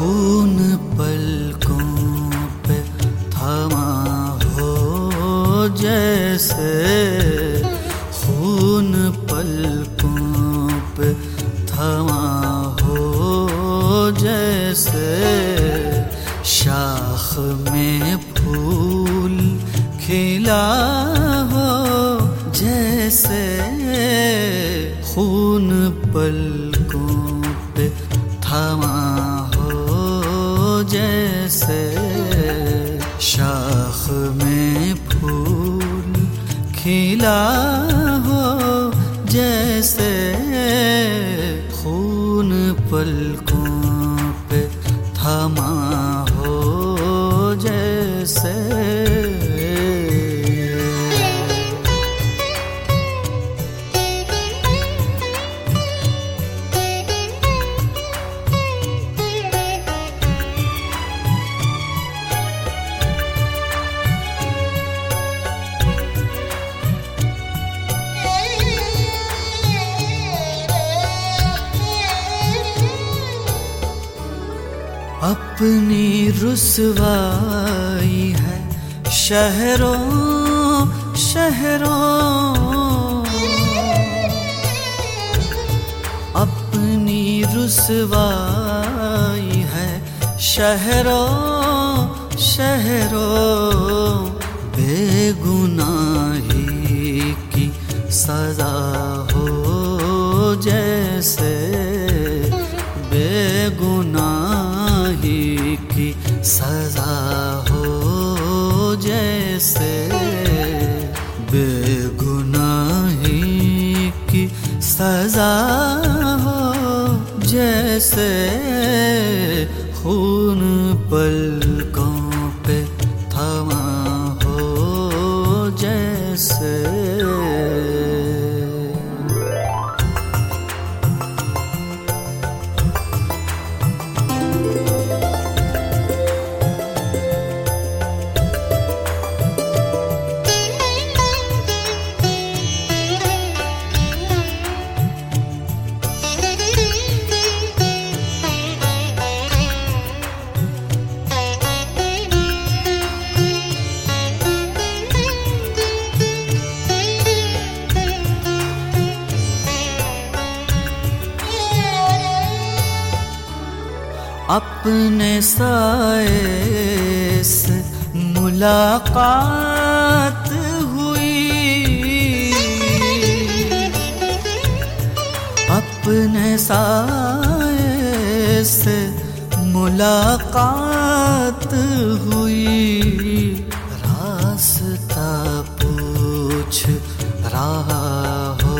खून पलकों पे थमा हो जैसे, खून पलकों पे थमा हो जैसे, शाख में फूल खिला हो जैसे, खून पलकों पे थमा हो जैसे, शाख में फूल खिला हो जैसे, खून पलकों पे थमा हो जैसे। अपनी रुसवाई है शहरों शहरों, अपनी रुसवाई है शहरों शहरों, बेगुनाही की सजा हो जैसे, बेगुनाही की सजा हो जैसे, बेगुनाही की सजा हो जैसे, खून पलकों पे थमा हो जैसे। अपने साए से मुलाकात हुई, अपने साए से मुलाकात हुई, रास्ता पूछ रहा हो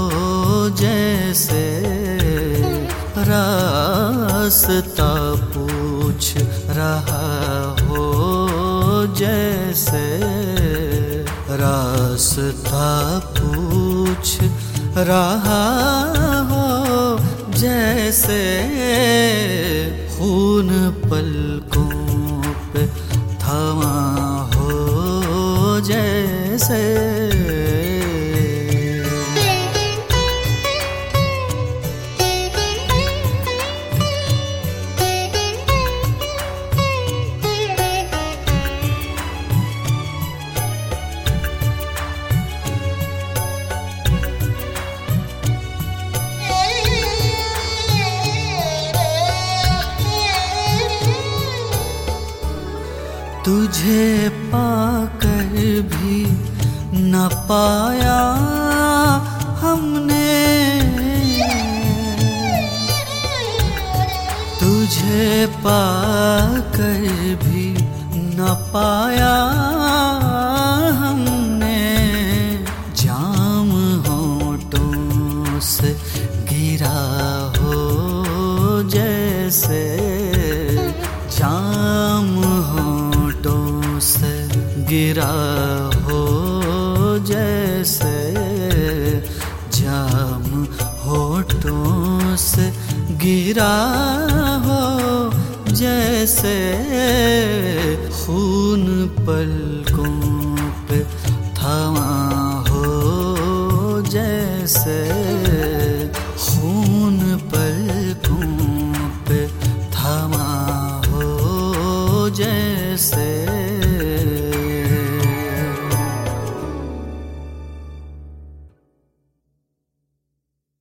जैसे, रास्ता पूछ रहा हो जैसे, रास्ता पूछ रहा हो जैसे, खून पलकों पे थमा हो जैसे। तुझे पाकर भी न पाया हमने, तुझे पाकर भी न पाया हमने, जाम होठों से गिरा हो जैसे, जाम से गिरा हो जैसे, जाम होठों से गिरा हो जैसे,